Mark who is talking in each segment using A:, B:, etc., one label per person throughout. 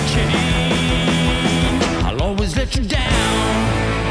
A: change. I'll always let you down.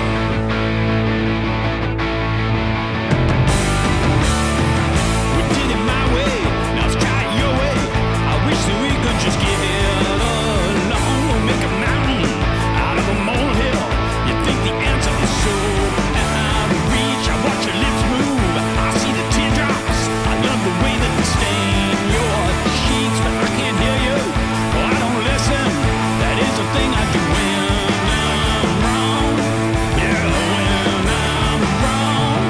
A: We did it my way, now let's try it your way. I wish that we could just get it along. We'll make a mountain out of a molehill. You think the answer is so out of reach? I watch your lips move, I see the teardrops. I love the way that they stain your cheeks, but I can't hear you. Well, I don't listen. That is the thing I do when I'm wrong. Yeah, when I'm wrong.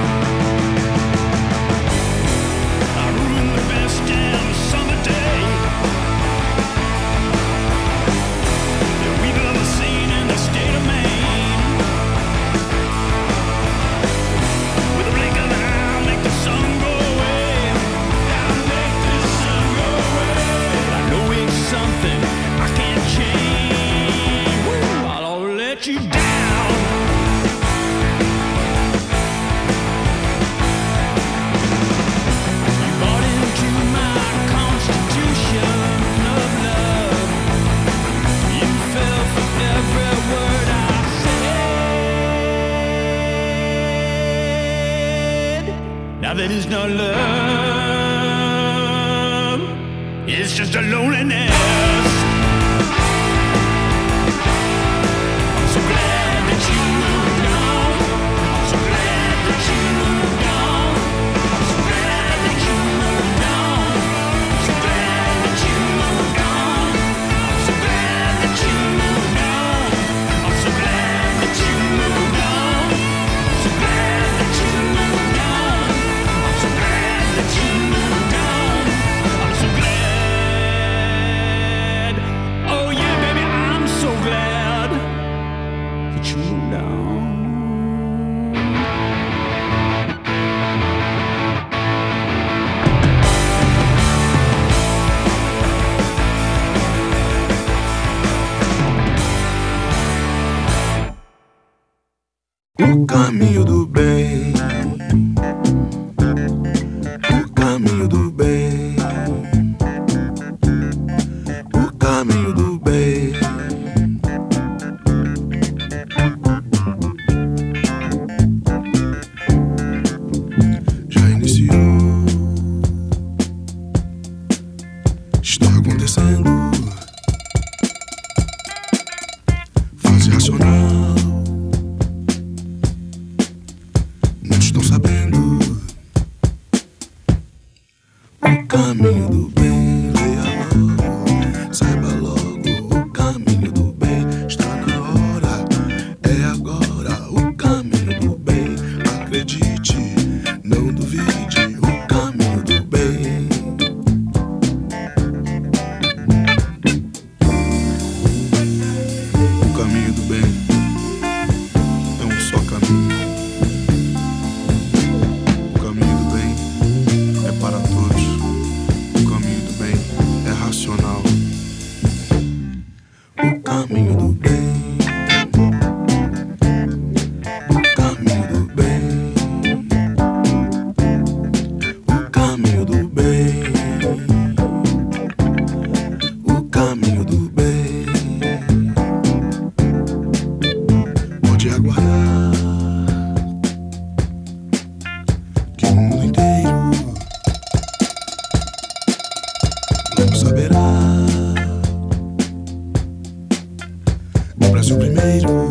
A: I ruin the best damn summer day that we've ever seen in the state of Maine. With a blink of an eye, I'll make the sun go away. I'll make the sun go away. I know it's something I can't change. Woo, I'll let you down. You bought into my constitution of love. You fell for every word I said. Now that is not love, it's just a loneliness. I'm so glad that you moved on. I'm so glad that you moved on. I'm so glad that you moved on. I'm so glad that you moved on. I'm so glad that you moved on. I'm so glad that you moved on. I'm so glad that you moved on. I'm so glad that you moved on. I'm so glad. Oh yeah, baby, I'm so glad that you moved on.
B: O caminho do bem, o caminho do bem, o caminho do bem. Já iniciou, está acontecendo. Fase racional. Não estão sabendo o caminho do bem. Leia logo, saiba logo. O caminho do bem está na hora, é agora. O caminho do bem, acredite, não duvide. O caminho do bem. O caminho do bem é um só caminho. O caminho do bem é para todos. O caminho do bem é racional. O caminho do bem. O caminho do bem. O caminho do bem. O caminho do bem. Pode aguardar que o mundo inteiro logo saberá. O Brasil primeiro.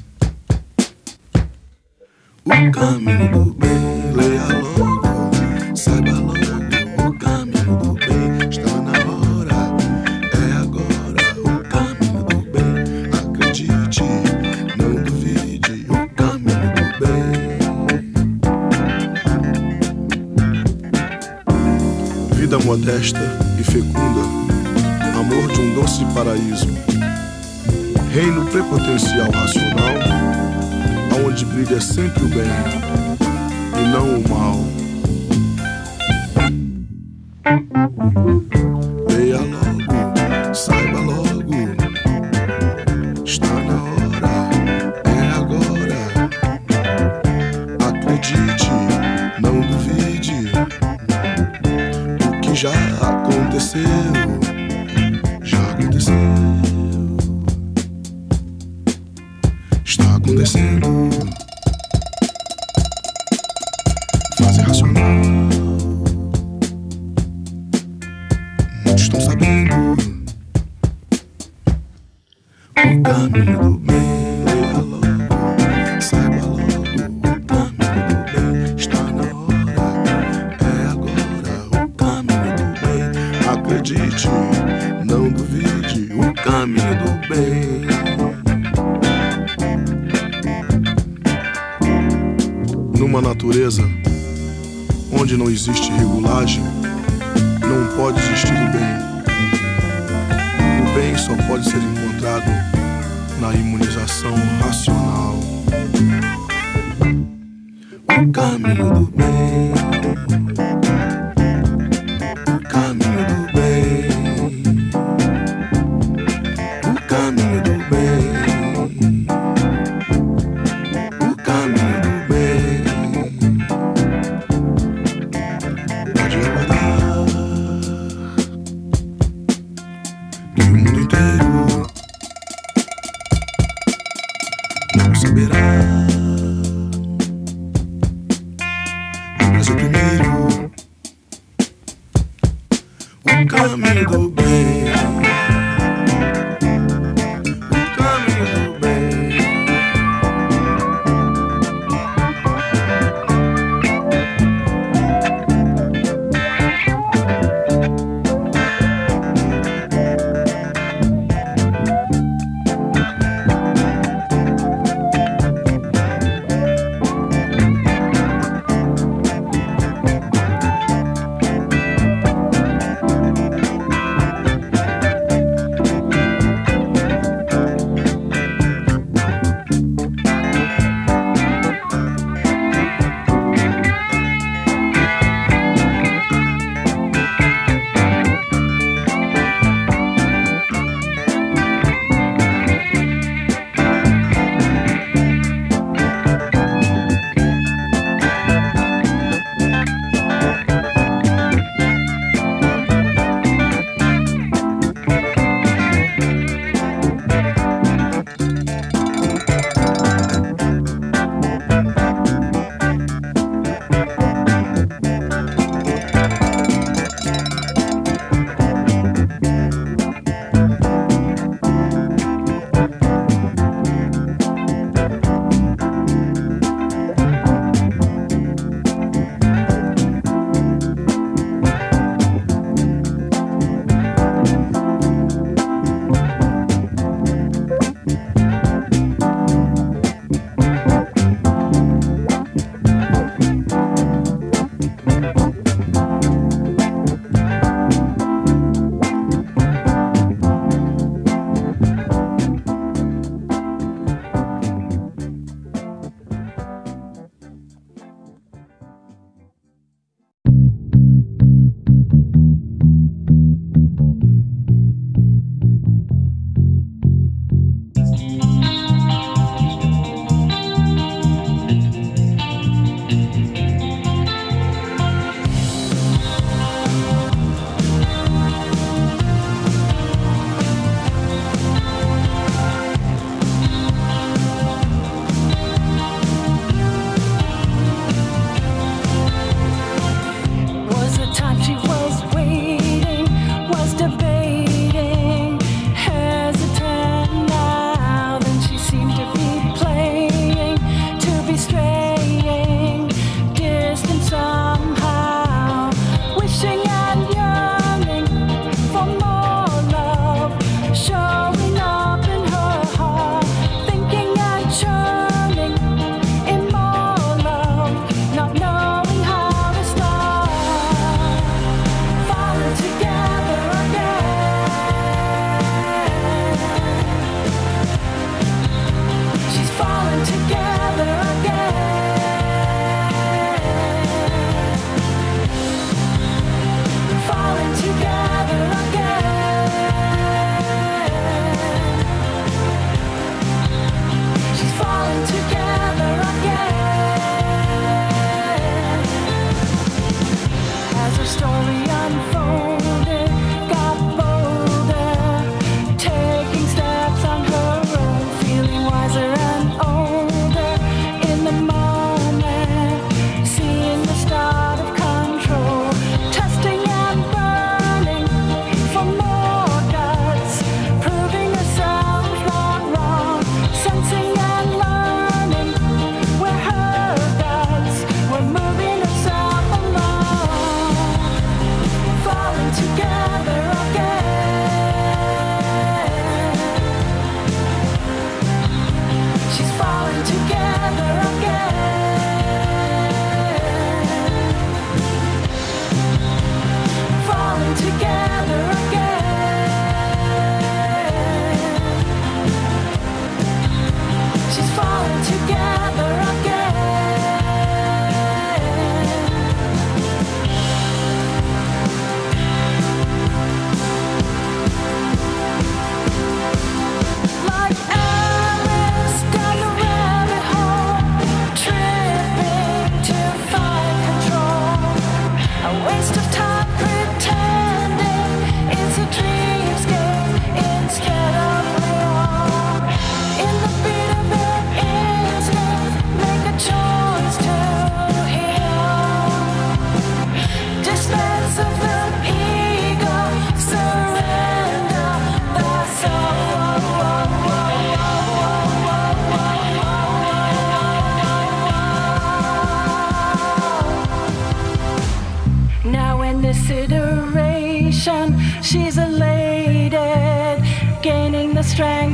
B: O caminho do bem, leia logo, saiba logo. O caminho do bem está na hora, é agora. O caminho do bem, acredite, não duvide. O caminho do bem. Vida modesta e fecunda, amor de um doce paraíso. Reino prepotencial racional, aonde brilha sempre o bem e não o mal. Leia logo, saiba logo, está na hora, é agora. Acredite, não duvide. O que já aconteceu, já aconteceu. descendo. Fase racional. Muitos estão sabendo o caminho do bem. Leia logo, saiba logo. O caminho do bem está na hora. É agora o caminho do bem. Acredite, não duvide. O caminho do bem. Numa natureza onde não existe regulagem, não pode existir o bem. O bem só pode ser encontrado na imunização racional. O caminho do bem. O caminho do bem. O caminho do bem. O caminho do bem. Pode aguardar que o mundo inteiro não saberá. Mas o primeiro, o caminho do bem.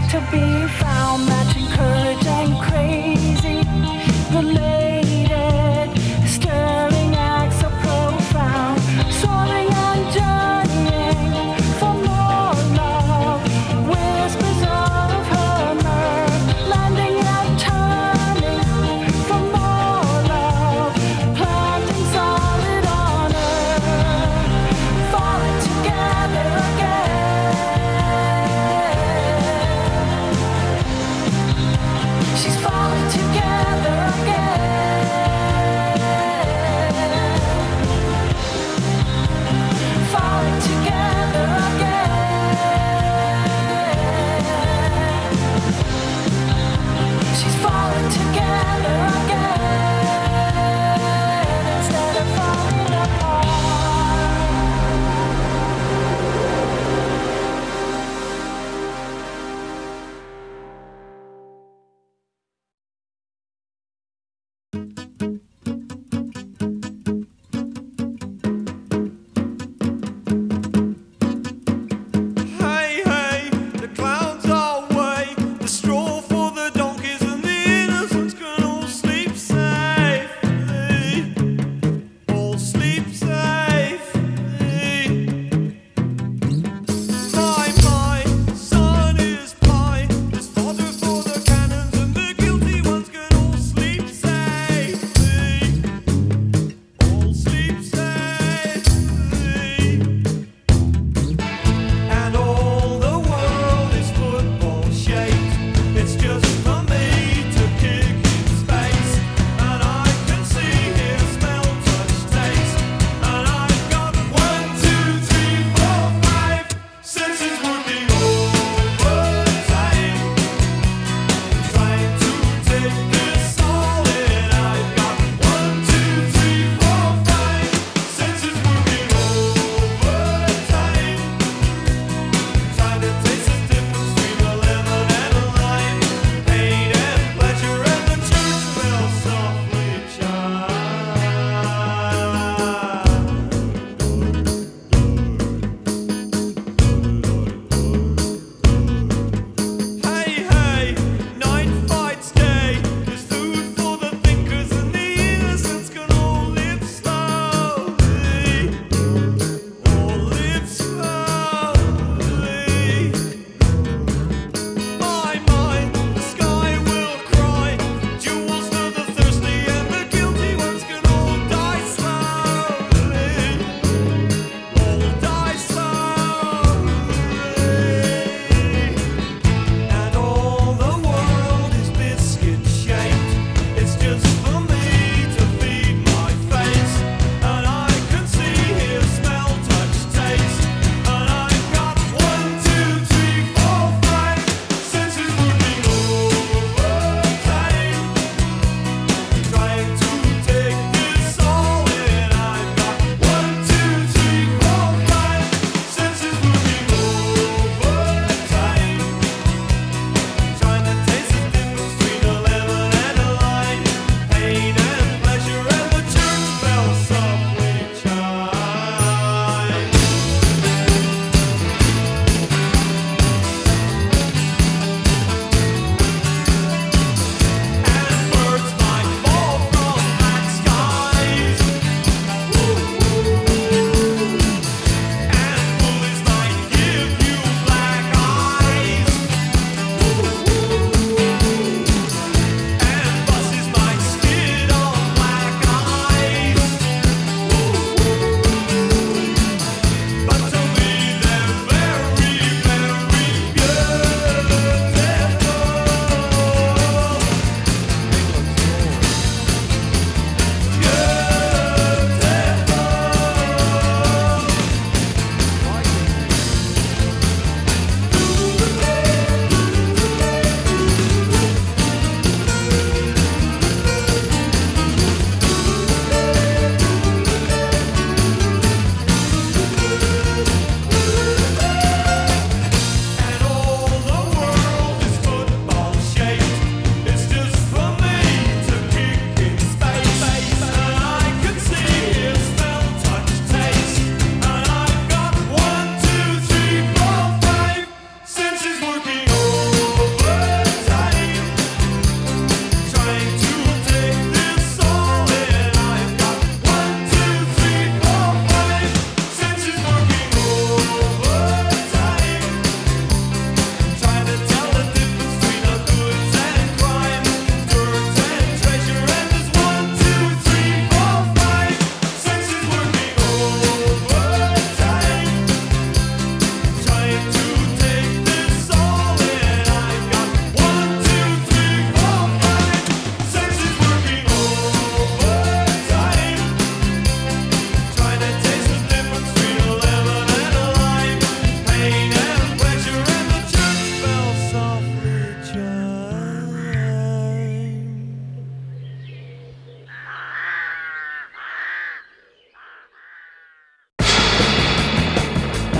C: to be found, matching courage and crazy. Related, stirring acts so profound, soaring and journeying for more love. Whispers of her mirth, landing and turning for more love. Planting solid on earth, falling together again.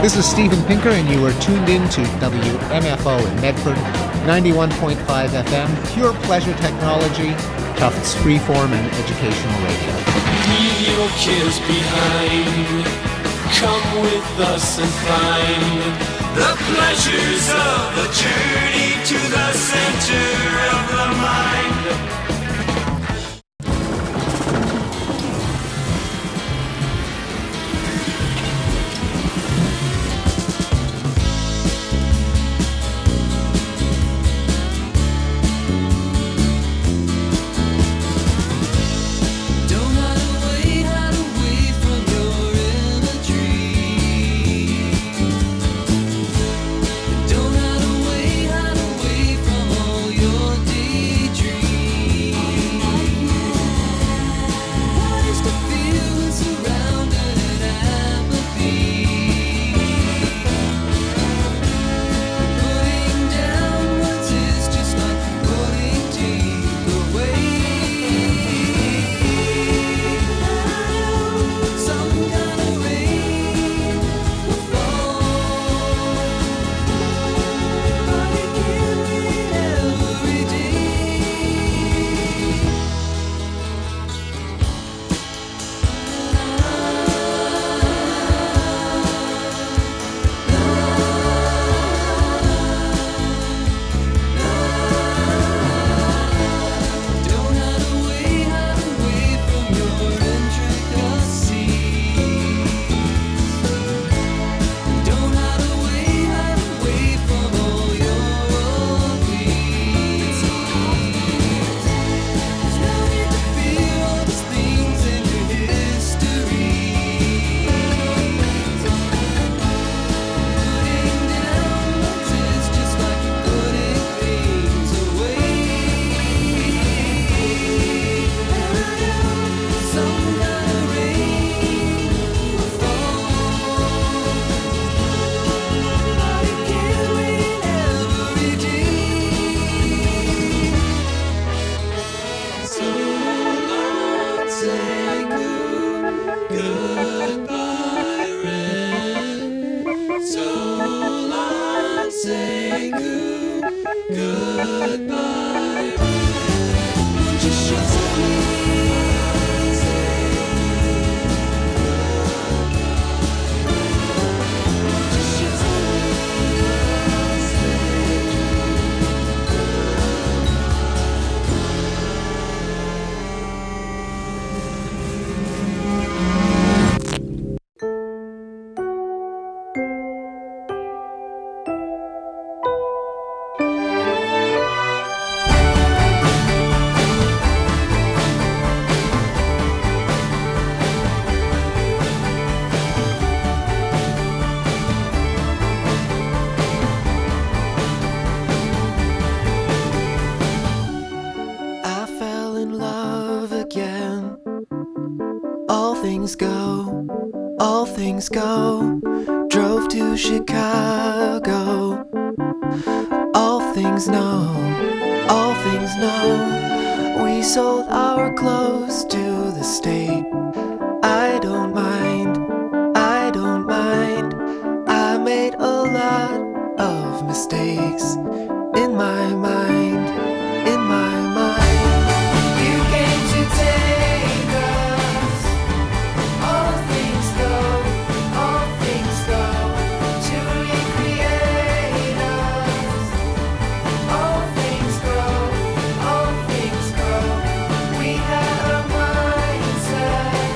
D: This is Steven Pinker, and you are tuned in to WMFO in Medford, 91.5 FM, pure pleasure technology, Tufts freeform and educational radio.
E: Leave your kids behind. Come with us and find the pleasures of the journey to the center of the mind.
F: All things go. Drove to Chicago. All things know, all things know. We sold our clothes to the state. I don't mind, I don't mind. I made a lot of mistakes in my mind, in my mind. You came to take us. All things go, all things go. To recreate us. All things go, all things go. We had a mindset.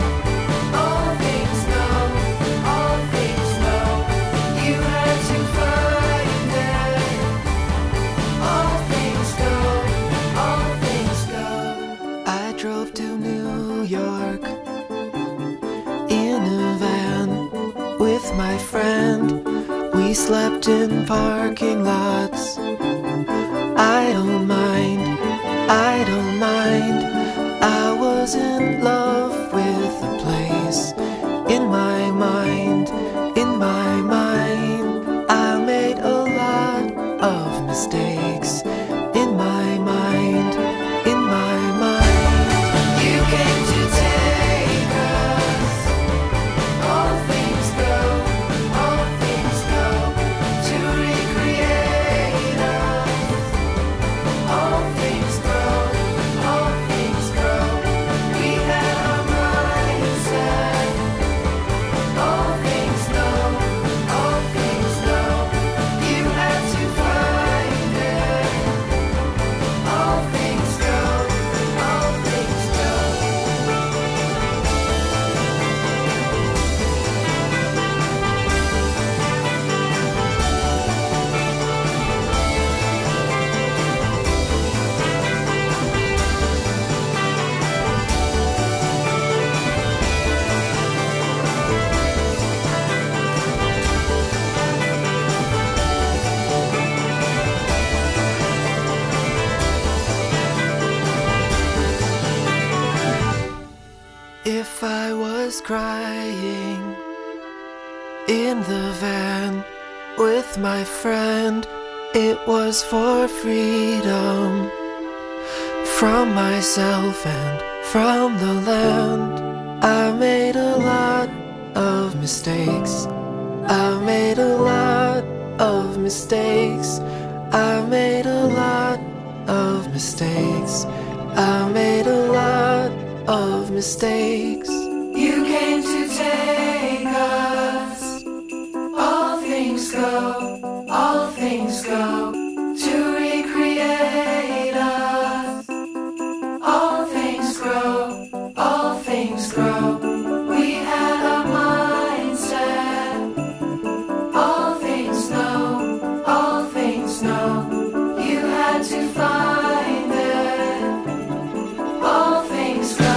F: All things know, all things know. You had to find it. All things go, all things go. I drove to New York in a van with my friend. We slept in parking lots. I don't mind, I don't mind. I was in love with the place. In my mind, in my mind. I made a lot of mistakes. In my mind, in my mind. You came to take us. All things go, all crying in the van with my friend. It was for freedom from myself and from the land. I made a lot of mistakes. I made a lot of mistakes. I made a lot of mistakes. I made a lot of mistakes.
C: You came to take us. All things go, all things go, to recreate us. All things grow, all things grow. We had a mindset. All things know, all things know. You had to find it. All things go.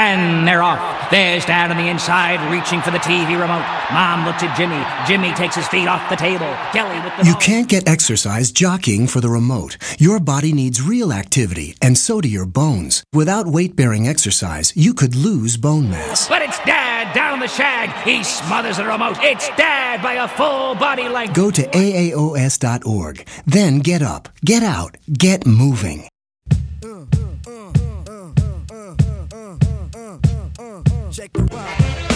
G: and they're off. There's Dad on the inside, reaching for the TV remote. Mom looks at Jimmy. Jimmy takes his feet off the table. Kelly with the
H: You can't get exercise jockeying for the remote. Your body needs real activity, and so do your bones. Without weight-bearing exercise, you could lose bone mass.
G: But it's Dad down the shag. He smothers the remote. It's Dad by a full body length.
H: Go to AAOS.org. Then get up, get out, get moving.
I: Check the rock.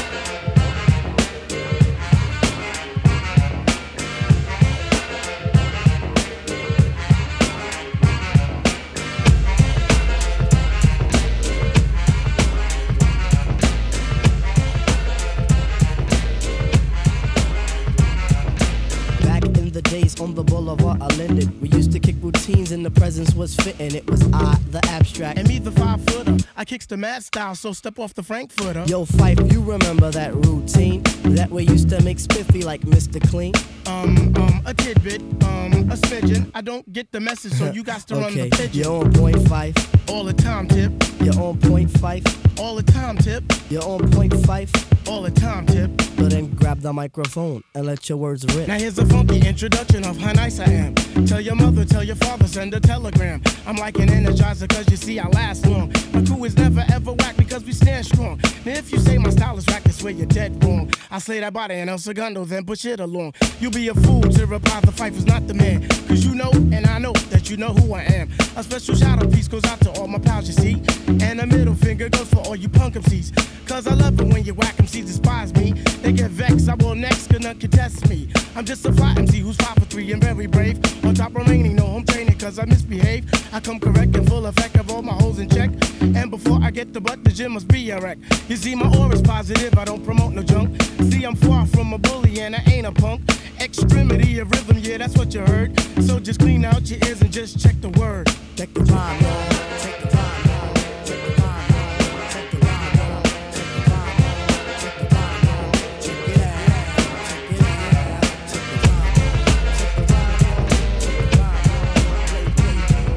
I: Days on the boulevard of Linden. We used to kick routines and the presence was fitting. It was I, the abstract.
J: And me, the 5-footer. I kicks the mad style, so step off the Frankfurter.
I: Yo, Fife, you remember that routine? That we used to make spiffy like Mr. Clean?
J: A tidbit, a smidgen. I don't get the message, so you got to run the pigeon.
I: You're on point, Fife.
J: All the time, Tip.
I: You're on point, Fife.
J: All the time, Tip.
I: You're on point, Fife.
J: All the time, Tip.
I: But then grab the microphone and let your words rip.
J: Now here's a funky introduction of how nice I am. Tell your mother, tell your father, send a telegram. I'm like an energizer, cause you see I last long. My crew is never ever whack because we stand strong. Now if you say my style is whack, that's where you're dead wrong. I slay that body in El Segundo, then push it along. You'll be a fool to reply the Fife is not the man. Cause you know, and I know, that you know who I am. A special shout out piece goes out to all my pals, you see. And a middle finger goes for all you punk MCs. Cause I love it when you whack MCs despise me. They get vexed, I will next, cause none can test me. I'm just a fly MC who's 5 for 3 and very brave. On top remaining, no home training cause I misbehave. I come correct and full effect of all my holes in check. And before I get the butt, the gym must be a wreck. You see my aura's positive, I don't promote no junk. See I'm far from a bully and I ain't a punk. Extremity of rhythm, yeah that's what you heard. So just clean out your ears and just check the word.
I: Check the rhyme, y'all. Check the rhyme, y'all. Check the rhyme, y'all. Check the rhyme, y'all. Check the rhyme, y'all. Check the rhyme, y'all. Check it out. Check it out. Check the rhyme, y'all. Check the rhyme, y'all. Check the rhyme, y'all. Check the rhyme, y'all.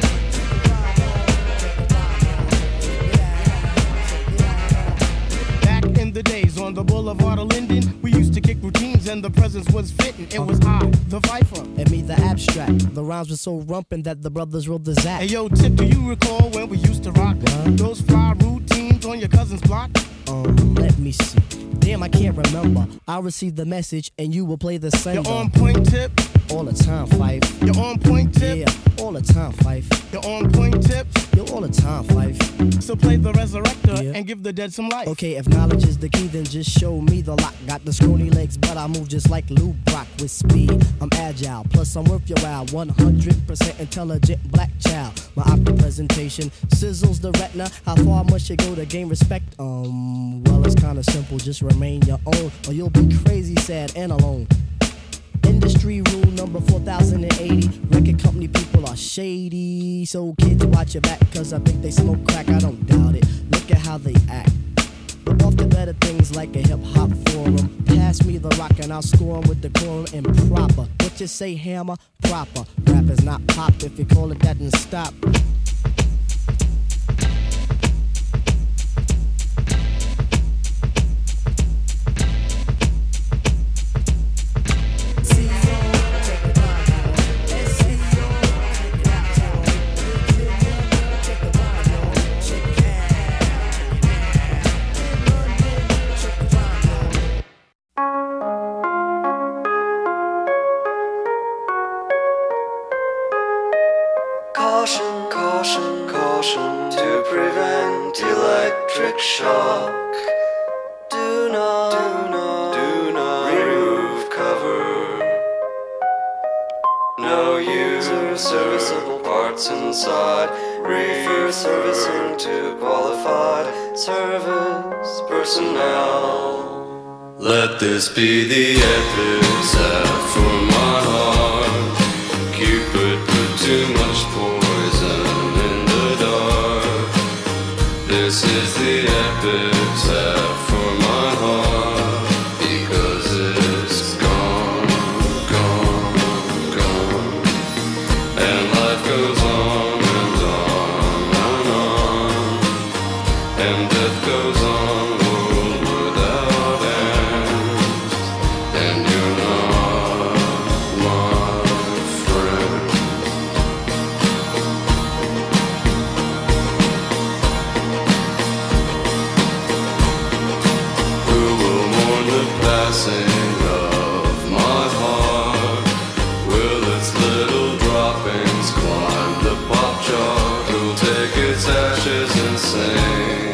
I: Check the rhyme, y'all. Check it out.
J: Back in the days on the boulevard of Linden, we used to kick routines and the presence was fitting. It was I, the Fifer.
I: And me, the abstract. The rhymes were so rumpin' that the brothers rolled the Zach.
J: Hey yo, Tip, do you recall when we used to rock those fly routines on your cousin's block?
I: Let me see. Damn, I can't remember. I'll receive the message and you will play the sender.
J: You're on point, Tip.
I: All the time, Fife.
J: You're on point, Tip.
I: Yeah, all the time, Fife.
J: You're on point, Tip.
I: You're all the time, Fife.
J: So play the resurrector and give the dead some life.
I: Okay, if knowledge is the key, then just show me the lock. Got the scrawny legs, but I move just like Lou Brock with speed. I'm agile, plus I'm worth your while. 100% intelligent black child. My optic presentation sizzles the retina. How far must you go to gain respect? Well, it's kinda simple. Just remain your own, or you'll be crazy, sad, and alone. Industry rule number 4080. Record company people are shady. So kids watch your back, cause I think they smoke crack. I don't doubt it. Look at how they act. But off to better things like a hip-hop forum. Pass me the rock and I'll score 'em with decorum and proper. What you say, hammer? Proper. Rap is not pop. If you call it that, then stop.
F: Caution, caution, caution to prevent electric shock. Do not remove cover. No user serviceable parts inside. Refer servicing to qualified service personnel. Let this be the epitaph for my heart. Cupid put too much poison in the dark. This is the epitaph for my heart. Because it's gone, gone, gone. And life goes on and on and on. And death goes on. dancing of my heart. Will its little droppings climb the pop chart? Who'll take its ashes and sing,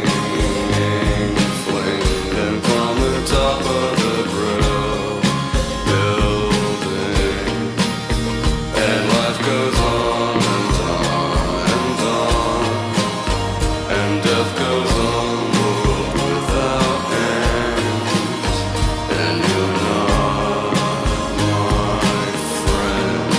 F: fling them from the top of the grill building? And life goes on and on and on, and death goes on, world without end. And you're not my friend.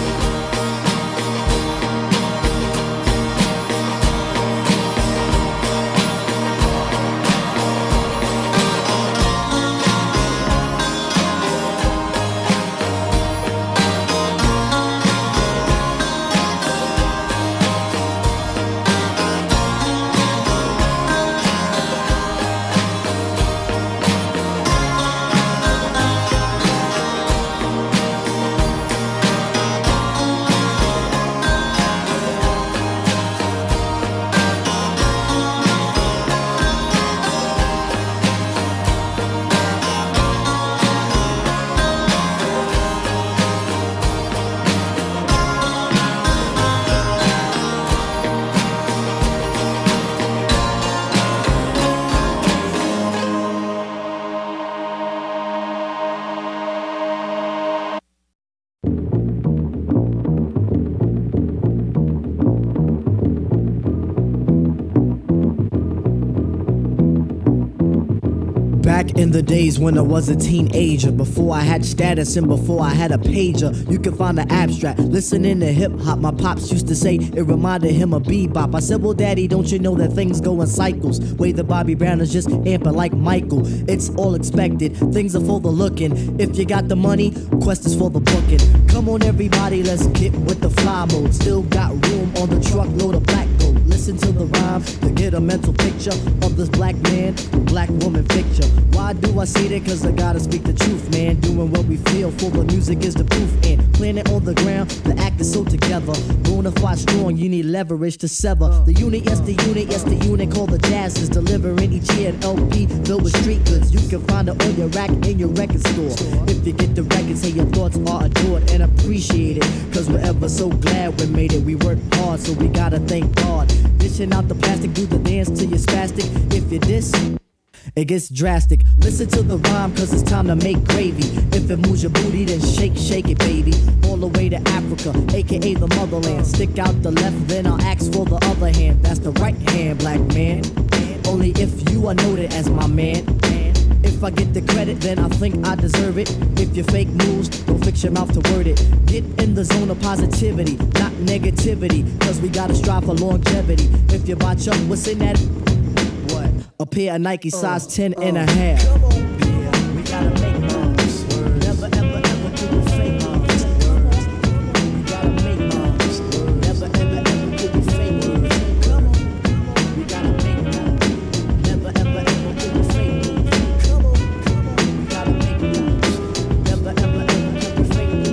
I: Back in the days when I was a teenager, before I had status and before I had a pager, you can find the abstract. Listening to hip hop, my pops used to say it reminded him of bebop. I said, well, daddy, don't you know that things go in cycles? Way the Bobby Brown is just amping like Michael. It's all expected, things are for the looking. If you got the money, quest is for the booking. Come on, everybody, let's get with the fly mode. Still got room on the truckload of black gold. Listen to the rhyme to get a mental picture of this black man, black woman picture. Why do I say that? Cause I gotta speak the truth, man. Doing what we feel, for the music is the proof. And planet on the ground, the act is so together. Bonafide strong, you need leverage to sever. The unit, yes the unit called the Jazz is delivering each year an LP filled with street goods. You can find it on your rack in your record store. If you get the record, say your thoughts are adored and appreciated. Cause we're ever so glad we made it. We worked hard, so we gotta thank God. Dishing out the plastic, do the dance till you're spastic. If you diss, it gets drastic. Listen to the rhyme, cause it's time to make gravy. If it moves your booty, then shake, shake it, baby. All the way to Africa, aka the motherland. Stick out the left, then I'll ask for the other hand. That's the right hand, black man. Only if you are noted as my man. If I get the credit, then I think I deserve it. If you fake news, don't fix your mouth to word it. Get in the zone of positivity, not negativity. Cause we gotta strive for longevity. If you botch up, what's in that? What? A pair of Nike size 10 and a half. Come on, yeah, we gotta make moves. Never, ever, ever do the fake moves. We gotta make moves. Never, ever, ever do the fake moves. Come on, we gotta make moves. Never, ever, ever do the fake moves. Come on, we gotta make moves. Never, ever, ever do the fake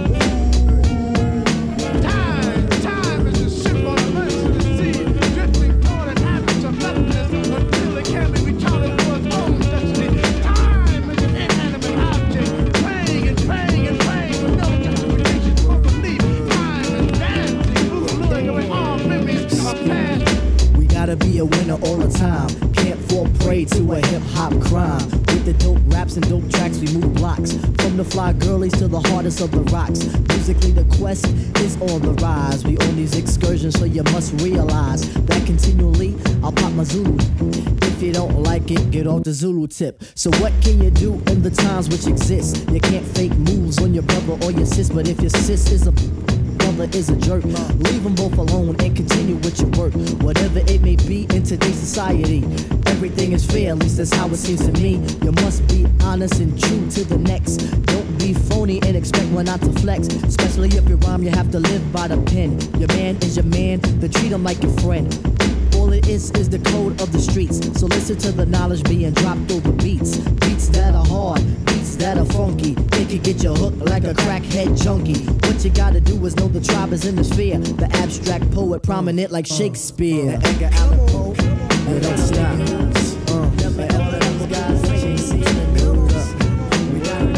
I: moves.
J: Time is a symbol of mercy to see, drifting toward an average of nothingness until it can be retarded for its own destiny. Time is an inanimate object, praying and praying and praying with no justification for belief. Time is dancing, moving away all memories of past.
I: We gotta be a winner all the time. Can't fall prey to a hip-hop crime. With the dope raps and dope tracks, we move blocks. From the fly girlies to the hardest of the rocks. Musically, the quest is on the rise. We on these excursions, so you must realize that continually, I'll pop my Zulu. If you don't like it, get off the Zulu tip. So what can you do in the times which exist? You can't fake moves on your brother or your sis, but if your sis is a brother is a jerk, leave them both alone and continue with your work. Whatever it may be in today's society, everything is fair, at least that's how it seems to me. You must be honest and true to the next. Don't be phony and expect one not to flex. Especially if you rhyme, you have to live by the pen. Your man is your man, then treat him like your friend. All it is the code of the streets. So listen to the knowledge being dropped over beats. Beats that are hard, beats that are funky. It can get you hooked like a crackhead junkie. What you gotta do is know the tribe is in the sphere. The abstract poet prominent like Shakespeare. And Edgar Allan Poe, and don't stop. Never ever those guys that you see in the news. We gotta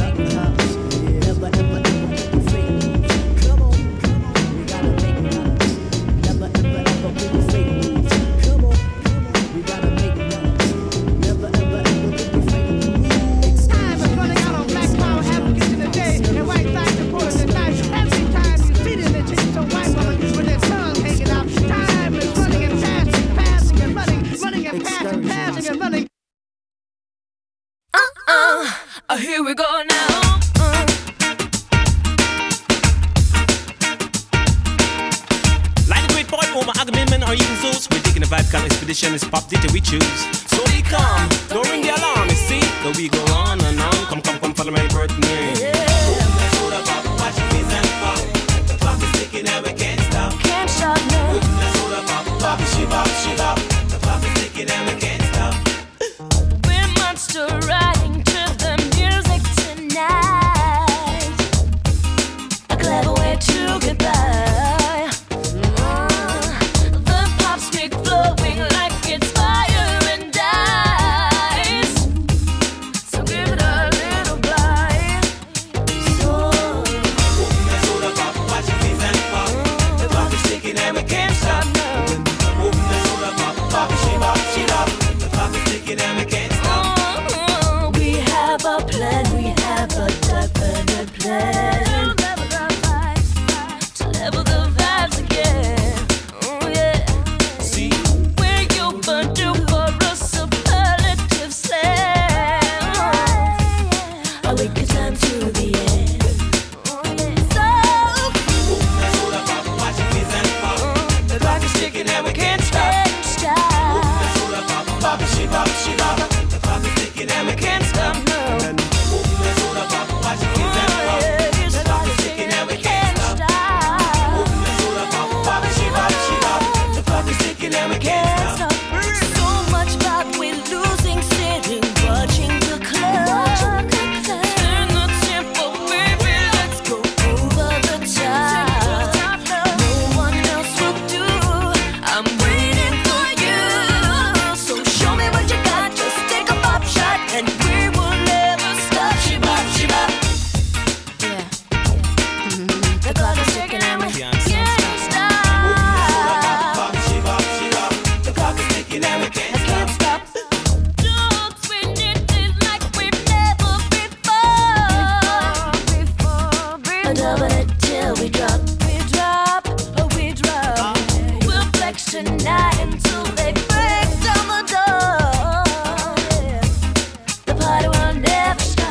C: Here we go now.
K: Like the great boy Omar Agamemnon or even Zeus, we're taking a vibe kind of expedition. It's pop DJ we choose. So we come, don't ring the alarm. You see, though we go on and on. Come, follow my birthday.
E: Hold up, watch your face and pop. The clock is ticking and we can't stop.
C: Can't stop now.
E: Hold up, pop, she bop. The clock is ticking and we can't stop.
C: We're monster riding to the music tonight. A clever way to get by. The pop stick flowing like it's fire and ice. So give it a little bite. So
E: Hold up, watch your face and pop. The clock is ticking and we can't stop. Hold up, pop, she bop. The clock is ticking and we can't stop.
C: we have a plan, we have a definite plan. To level the vibes again. Oh yeah.
E: See,
C: We're overdue for a superlative slam. A wicked time to the end. Oh yeah. So
E: hold up, watch your face and pop.
C: the clock is ticking and we can't stop.
E: Hold up, pop, she bop. The clock is ticking and we can't stop.
C: No.
E: Hold up, watch your face and pop. The clock is ticking and we can't stop. Hold up, pop, she bop. The clock is ticking and we can't stop.
C: So much about we're losing, sitting, watching the clock. Turn the tempo, baby, let's go over the top. No one else will do. I'm waiting for you. So show me what you got. Just take a pop shot, and we will never stop. She bop. Yeah. The clock is ticking and we can't stop.
E: Pop, she bop. The clock is ticking and we can't stop.
C: Can't stop. Don't swing it like we've never before. Double it till we drop. We'll flex tonight until they break down the door. The party will never stop.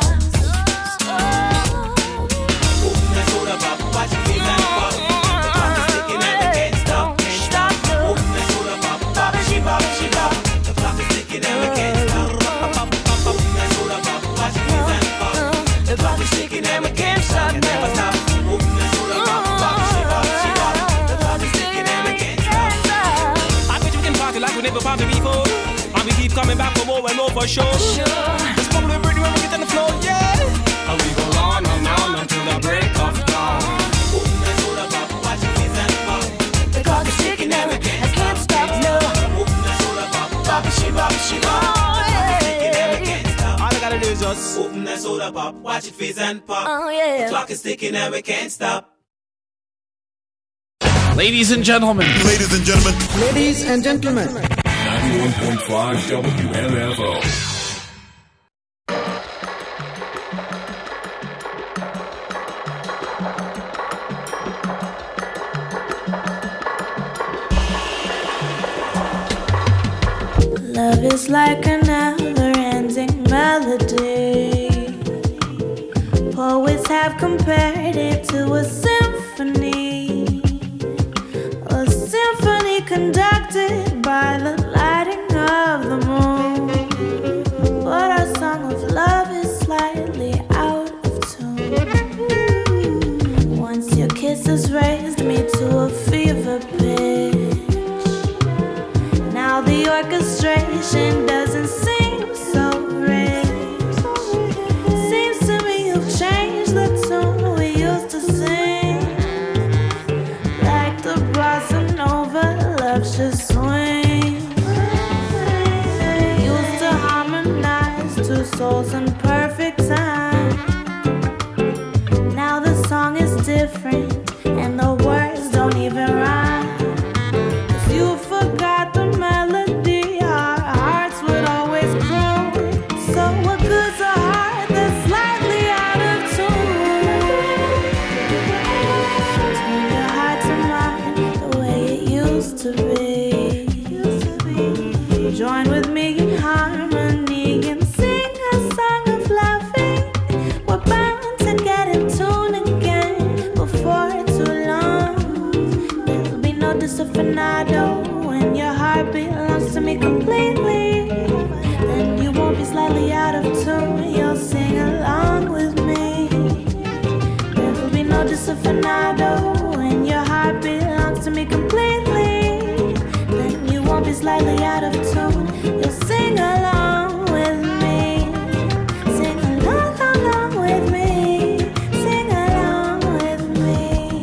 E: Hold up, watch your face and pop. The clock is ticking and we can't stop.
C: Stop, no.
E: Hold up, pop, she bop. The clock is ticking and we can't stop. Hold up, watch your face and pop.
C: The clock is ticking and we can't stop.
E: Never stop. Hold up, pop, she bop. The clock is ticking and we can't stop.
K: I bet you can party like we never party before. And we keep coming back for more and more for sure. It's probably pretty when we get on the floor, yeah. And we go on and on until the break of dawn.
E: Hold up, watch your face and pop.
C: The clock is ticking and I can't stop, no.
E: Hold up, pop, she bop. All I gotta do is just open that soda pop, watch it fizz and pop.
C: Oh yeah.
E: The clock is ticking and we can't stop.
L: Ladies and gentlemen.
M: 91.5 WMFO.
C: Love is like a never-ending melody. Poets have compared it to a symphony. A symphony conducted by the lighting of the moon. But our song of love is slightly out of tune. Once your kisses raised me to a fever pitch. Now the orchestration doesn't seem so rich. Seems to me you've changed the tune we used to sing. Like the bossa nova, love should swing. Used to harmonize two souls in perfect time. Now the song is different and the words don't even rhyme. 'Cause you forgot the melody our hearts would always grow. So what good's a heart that's slightly out of tune? Turn your heart to mine the way it used to be. Join with me in harmony and sing a song of loving. aficionado and your heart belongs to me completely, then you won't be slightly out of tune. You'll sing along with me. There will be no disafinado and your heart belongs to me completely, then you won't be slightly out of tune. You'll sing along with me. Sing along with me. Sing along with me.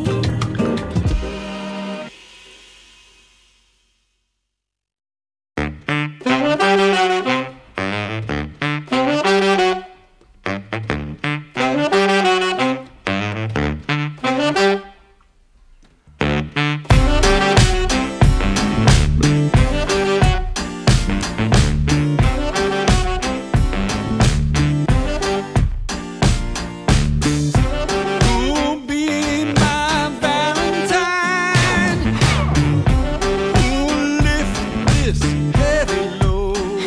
E: Who'll be my Valentine? Who'll lift this heavy load?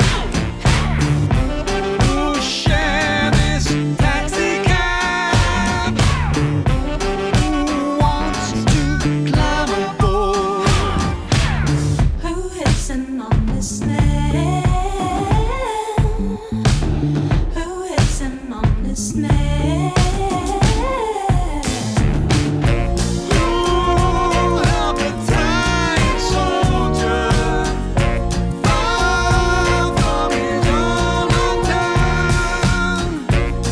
E: Who'll share this taxi cab? Who wants to climb aboard?
C: Who isn't on this snare? Who isn't on this snare?
E: Who'll help a tired soldier far from his own hometown?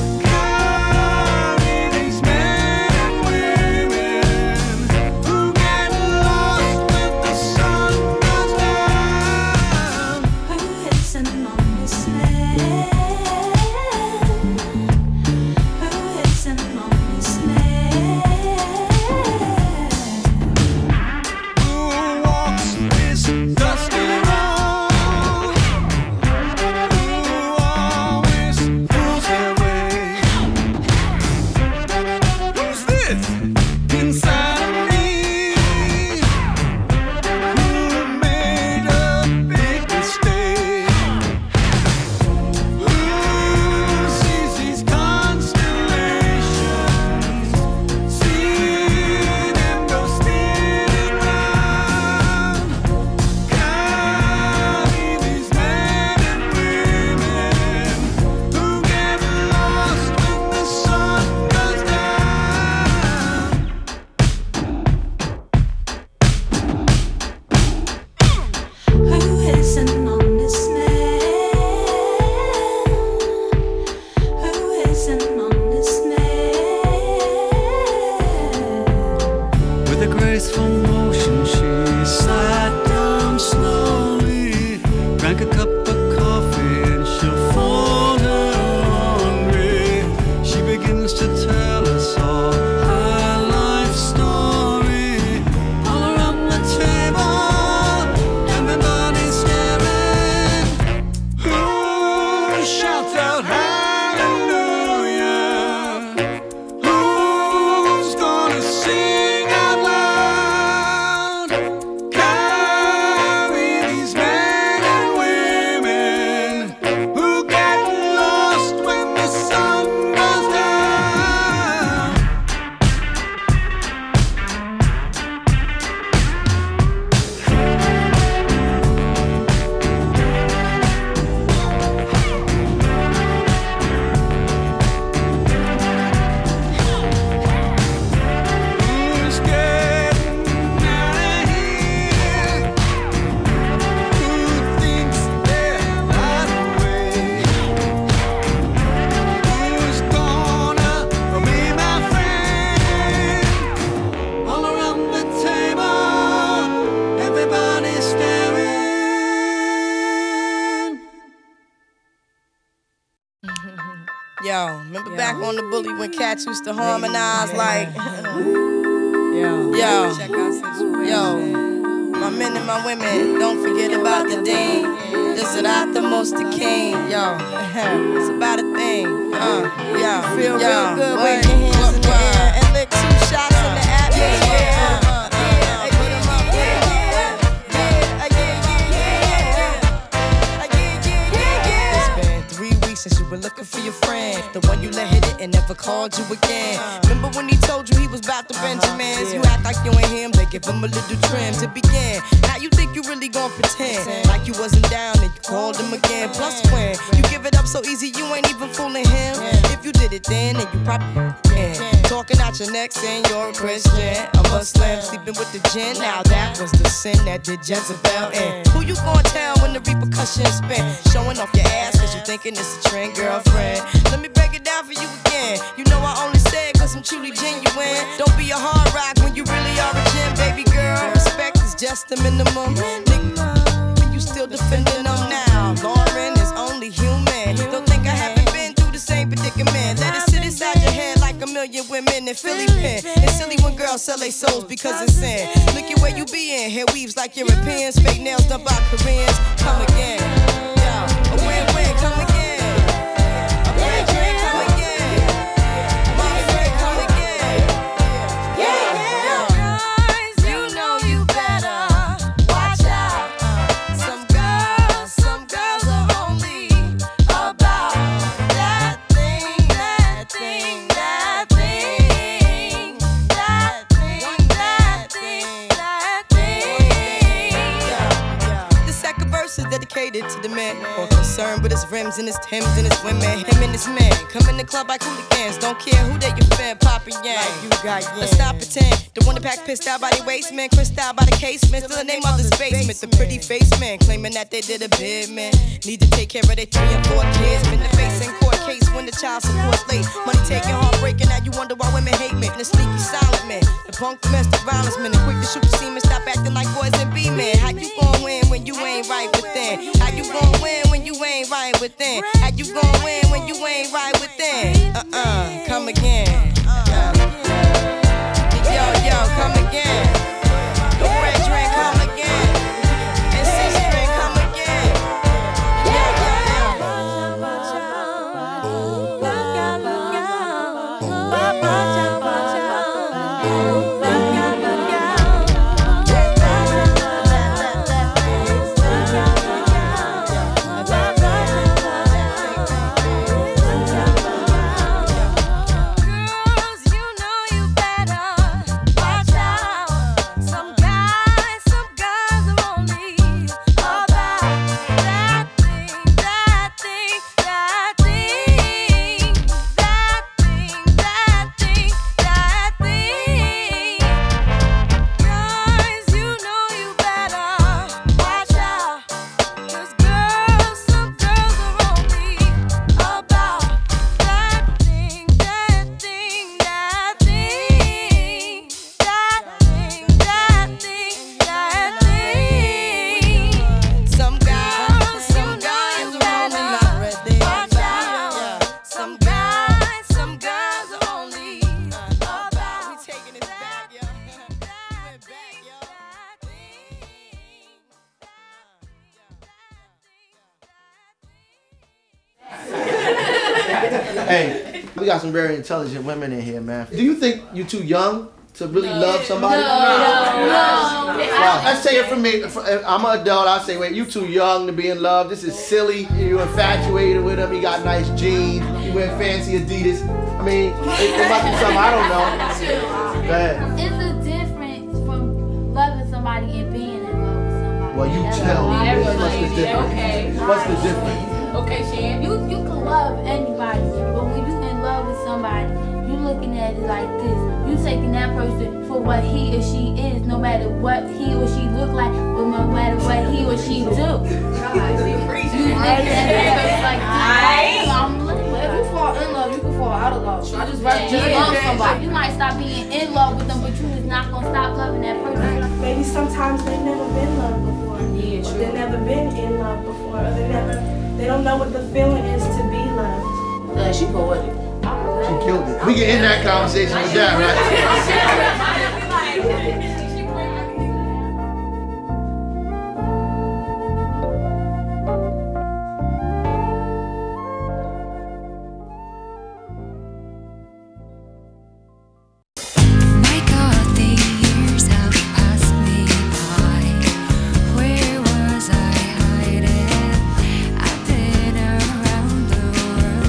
E: Carry these men and women who get lost when the sun goes down.
C: Who isn't on this snare? Who isn't on this snare?
E: Who walks this dusty road? Who always fools their way? Who's this inside of me? Who made a big mistake? Who sees these constellations? See them go spinning round. Carry these men and women who get lost when the sun goes down.
C: Who isn't on this snare? Who isn't on this snare?
E: With a graceful motion, she sat down slowly, drank a cup of coffee, and she'll fold her laundry. She begins to tell us all her life story. All around the table, everybody's staring. Who shouts out hallelujah? Who's gonna sing out loud? Carry these men and women who get lost when the sun goes down. Who's getting out of here? Who thinks they're right away? Who's gonna be my friend? All around the table, everybody's staring.
L: Yo, remember back on the bully when cats used to harmonize like, yo, my men and my women, don't forget about the dean. This is not the most the king, yo. It's about a thing, yo. Feel real good, wave your hands in the air and lick 2 shots in the atmosphere. It's been 3 weeks since you were looking for your friend, the one you let hit it and never called you again. Remember when he told you he was about to Benjamins? You act like you ain't him, they give him a little trim to begin. How you think you really gon' pretend like you wasn't down and you called him again? Plus when you give it up so easy, you ain't even fooling him. If you did it then you probably can. Talking out your neck saying you're a Christian, a Muslim, sleeping with the gin. Now that was the sin that did Jezebel in. Who you gon' tell when the repercussions spin? Showing off your ass cause you thinking it's a trend, girlfriend. Let me break it down for you again. You know I only say it cause I'm truly genuine. Don't be a hard rock when you really are a gem, baby girl. Respect is just the minimum. Nigga, you still defending them now. Lauren is only human. Don't think I haven't been through the same predicament. Let it sit inside your head like a million women in Philly pen. It's silly when girls sell their souls because it's sin. Look at where you be in. Hair weaves like Europeans. Fake nails done by Koreans. Come again. A win-win, come again. A win-win, come again. My friend, come again. Yeah. Guys, you know you better watch out. Some girls are only about that thing, that thing, that thing, that thing, that thing, that thing. The second verse is dedicated to the man more concerned with his rims and his Timbs and his women. Him and his man come in the club like hooligans. Don't care who they your fan, poppin' yang. Like you got yang. Let's not pretend. The one that pack pissed out by the waist, man. Crissed out by the casement. Still the name of this basement. The pretty face man claiming that they did a bid, man. Need to take care of their 3 and 4 kids. Been the face in court case when the child support's late. Money taking, heartbreaking. Now you wonder why women hate men. The sneaky silent man. The punk domestic violence man. The quick to shoot the semen. Stop acting like boys and be men. How you gon' win when you ain't right within? How you gon' win when you ain't right within? How you gon' win when you ain't right within? Come again. Yo, come again. The red drink, come again. And six drink, come again.
N: Hey, we got some very intelligent women in here, man. Do you think you're too young to really love somebody? No. Let's say it for me. I'm an adult. I say, wait, you too young to be in love. This is silly. You infatuated with him. He got nice jeans. He wear fancy Adidas. I mean, it must be something I don't know. Go ahead.
O: It's a difference from loving somebody and being in love with somebody.
N: Well, you tell me. What's the difference?
O: Okay.
N: What's the difference?
O: Okay, Shan. You can love anybody, but when you in love with somebody, you looking at it like this. You taking that person for what he or she is, no matter what he or she look like, or no matter what he or she do. You like if you fall in love, you can fall out of love. I just love somebody. You might stop being in love with them, but you just not gonna stop loving that person.
P: Maybe sometimes they've never been loved before. Yeah, true. They've never been in love before. Or they don't know what the feeling is to be loved.
O: She poetic.
N: She killed it. We can end that conversation with that, right?
Q: Where was I hiding? I've been around the world.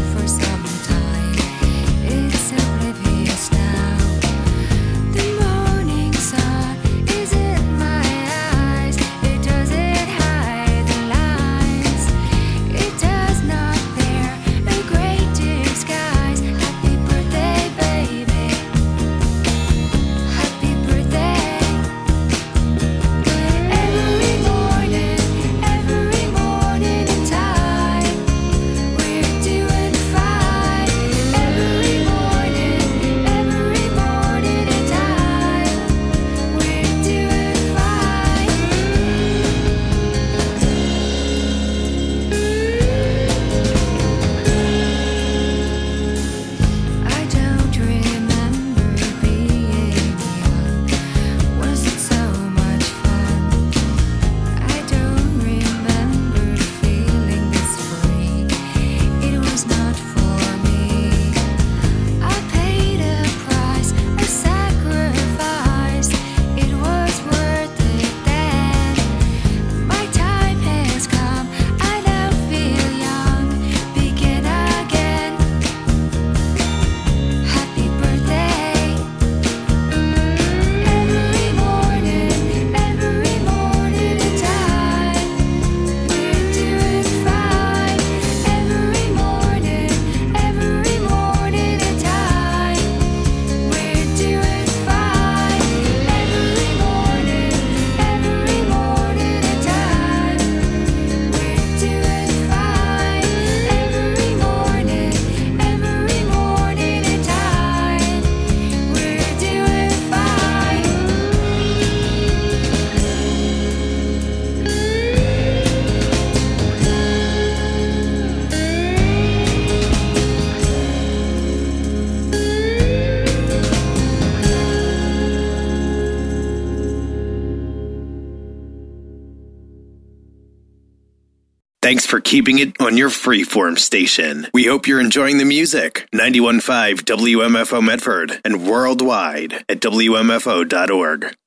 Q: Thanks for keeping it on your freeform station. We hope you're enjoying the music. 91.5 WMFO Medford and worldwide at WMFO.org.